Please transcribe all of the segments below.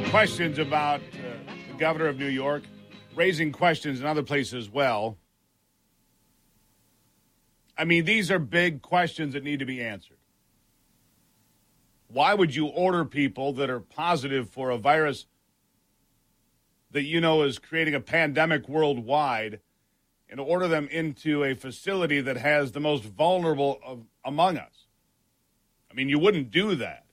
questions about the governor of New York, raising questions in other places as well. I mean, these are big questions that need to be answered. Why would you order people that are positive for a virus that you know is creating a pandemic worldwide and order them into a facility that has the most vulnerable among us? I mean, you wouldn't do that.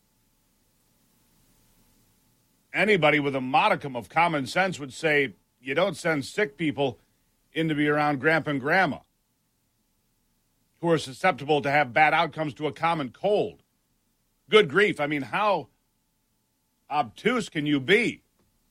Anybody with a modicum of common sense would say you don't send sick people in to be around grandpa and grandma who are susceptible to have bad outcomes to a common cold. Good grief. I mean, how obtuse can you be?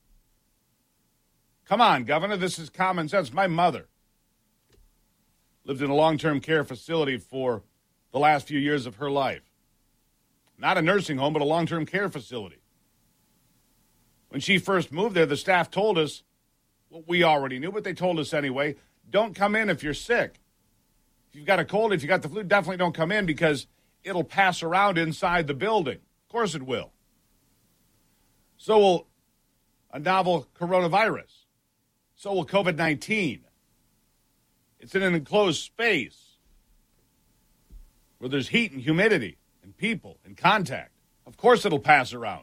Come on, Governor, this is common sense. My mother lived in a long-term care facility for the last few years of her life. Not a nursing home, but a long-term care facility. When she first moved there, the staff told us, well, we already knew, but they told us anyway, don't come in if you're sick. If you've got a cold, if you got the flu, definitely don't come in because it'll pass around inside the building. Of course it will. So will a novel coronavirus. So will COVID-19. It's in an enclosed space where there's heat and humidity and people and contact. Of course it'll pass around.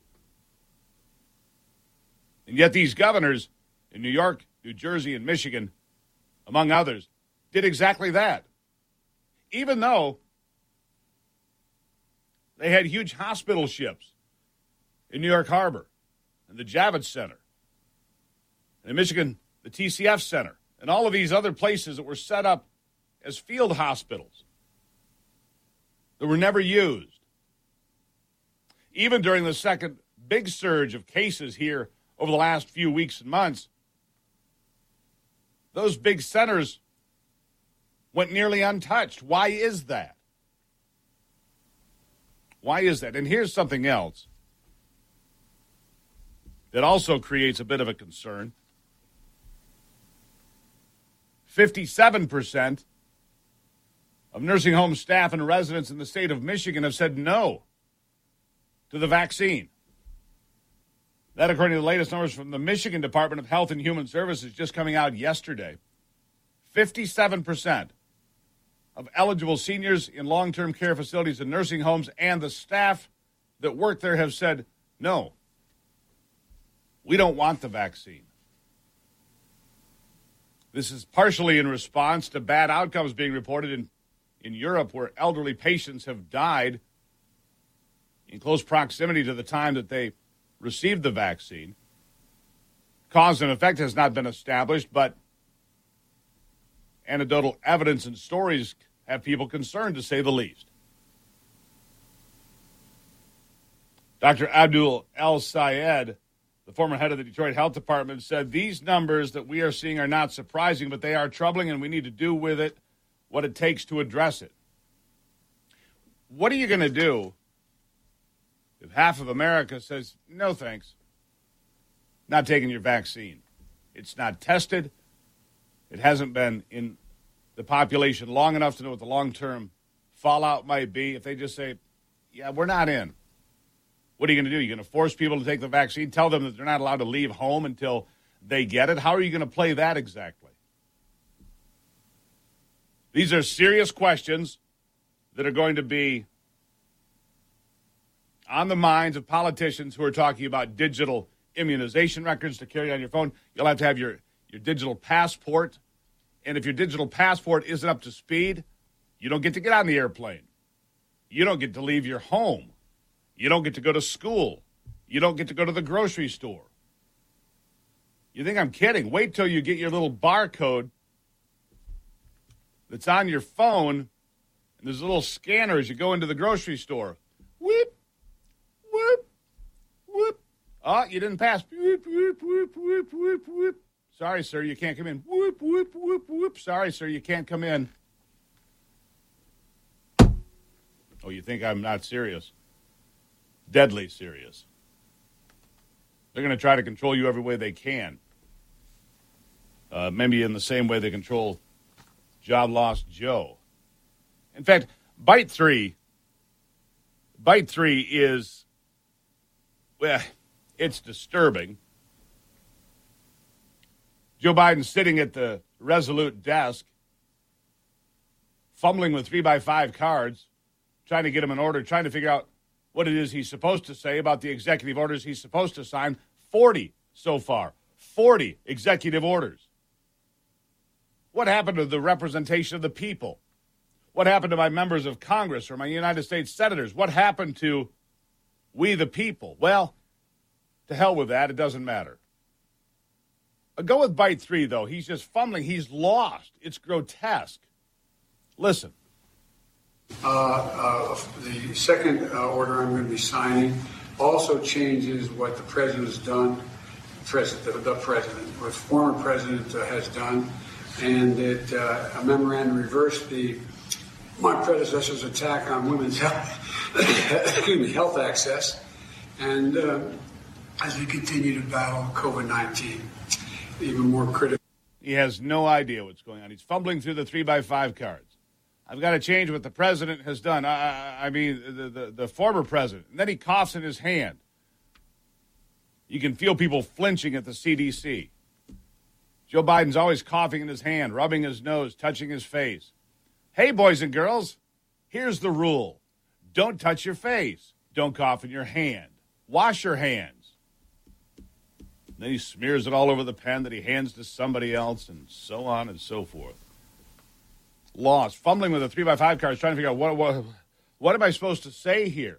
And yet these governors in New York, New Jersey, and Michigan, among others, did exactly that. Even though they had huge hospital ships in New York Harbor and the Javits Center, and in Michigan, the TCF Center, and all of these other places that were set up as field hospitals that were never used. Even during the second big surge of cases here over the last few weeks and months, those big centers went nearly untouched. Why is that? Why is that? And here's something else that also creates a bit of a concern. 57% of nursing home staff and residents in the state of Michigan have said no to the vaccine. That, according to the latest numbers from the Michigan Department of Health and Human Services, just coming out yesterday. 57% of eligible seniors in long-term care facilities and nursing homes and the staff that work there have said, no, we don't want the vaccine. This is partially in response to bad outcomes being reported in Europe, where elderly patients have died in close proximity to the time that they received the vaccine. Cause and effect has not been established, but anecdotal evidence and stories have people concerned, to say the least. Dr. Abdul El-Sayed, the former head of the Detroit Health Department, said these numbers that we are seeing are not surprising, but they are troubling, and we need to do with it what it takes to address it. What are you going to do if half of America says, no thanks, not taking your vaccine? It's not tested. It hasn't been in the population long enough to know what the long-term fallout might be. If they just say, yeah, we're not in, what are you going to do? You're going to force people to take the vaccine, tell them that they're not allowed to leave home until they get it? How are you going to play that exactly? These are serious questions that are going to be on the minds of politicians who are talking about digital immunization records to carry on your phone. You'll have to have your digital passport. And if your digital passport isn't up to speed, you don't get to get on the airplane. You don't get to leave your home. You don't get to go to school. You don't get to go to the grocery store. You think I'm kidding? Wait till you get your little barcode that's on your phone, and there's a little scanner as you go into the grocery store. Whoop, whoop, whoop. Oh, you didn't pass. Whoop, whoop, whoop, whoop, whoop, whoop. Sorry, sir, you can't come in. Whoop, whoop, whoop, whoop. Sorry, sir, you can't come in. Oh, you think I'm not serious? Deadly serious. They're going to try to control you every way they can. Maybe in the same way they control Job Lost Joe. In fact, Bite 3 is, well, It's disturbing. Joe Biden sitting at the Resolute desk, fumbling with 3x5 cards, trying to get them in order, trying to figure out what it is he's supposed to say about the executive orders he's supposed to sign. 40 so far. 40 executive orders. What happened to the representation of the people? What happened to my members of Congress or my United States senators? What happened to we the people? Well, to hell with that. It doesn't matter. I'll go with bite 3, though. He's just fumbling. He's lost. It's grotesque. Listen. The second order I'm going to be signing also changes what the president has done, the president, what former president has done, and it a memorandum reversed my predecessor's attack on women's health access, and as we continue to battle COVID-19, even more critical. He has no idea what's going on. He's fumbling through the 3x5 cards. I've got to change what the president has done. I mean, the former president. And then he coughs in his hand. You can feel people flinching at the CDC. Joe Biden's always coughing in his hand, rubbing his nose, touching his face. Hey, boys and girls, here's the rule. Don't touch your face. Don't cough in your hand. Wash your hands. And then he smears it all over the pen that he hands to somebody else, and so on and so forth. Lost, fumbling with a 3x5 card, trying to figure out what am I supposed to say here?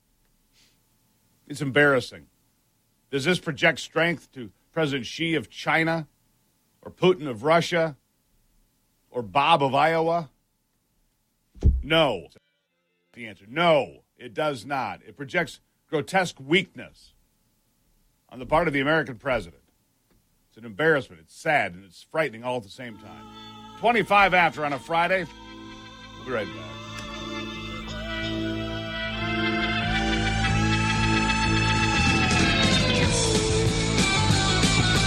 It's embarrassing. Does this project strength to President Xi of China, or Putin of Russia, or Bob of Iowa? No. The answer, no, it does not. It projects grotesque weakness on the part of the American president. It's an embarrassment. It's sad, and it's frightening all at the same time. 25 after on a Friday. We'll be right back.